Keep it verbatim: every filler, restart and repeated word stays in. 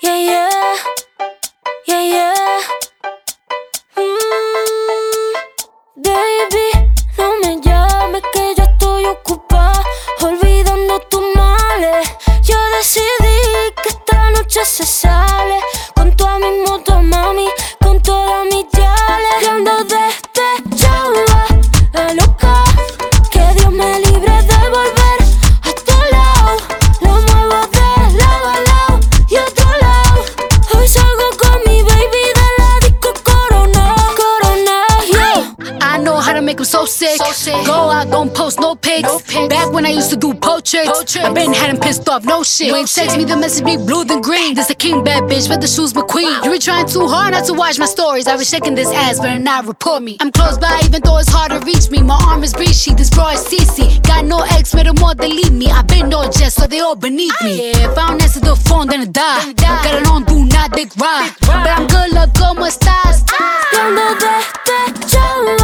Yeah, yeah, yeah, yeah. Mm, baby, no me llames que yo estoy ocupada, olvidando tus males. Yo decidí que esta noche se sale con toda mi moto, mami, con todas mis yales. Y ando despechada, la loca, que Dios me libre de volver a tu lado. Lo muevo de lado a lado y otro lado. Hoy salgo con mi baby de la disco Corona, Corona, yeah. I know how to make them so sick. So sick. Go out, don't post no pics. No pics. Back when I used to do po tricks. Po tricks. I been had him pissed off, no shit. No You ain't text shit. me, the message be blue then green. This a king bad bitch, but the shoes McQueen. You were trying too hard not to watch my stories. I was shaking this ass, better not report me. I'm close by, even though it's hard to reach me. My arm is breachy, this bra is C C. Got no ex, made them all delete me. I been no jest, so they all beneath me. Yeah, if I don't answer the phone, then I die. Got it on, do not dick ride. But I'm good, look, como estás? Y ando despechada,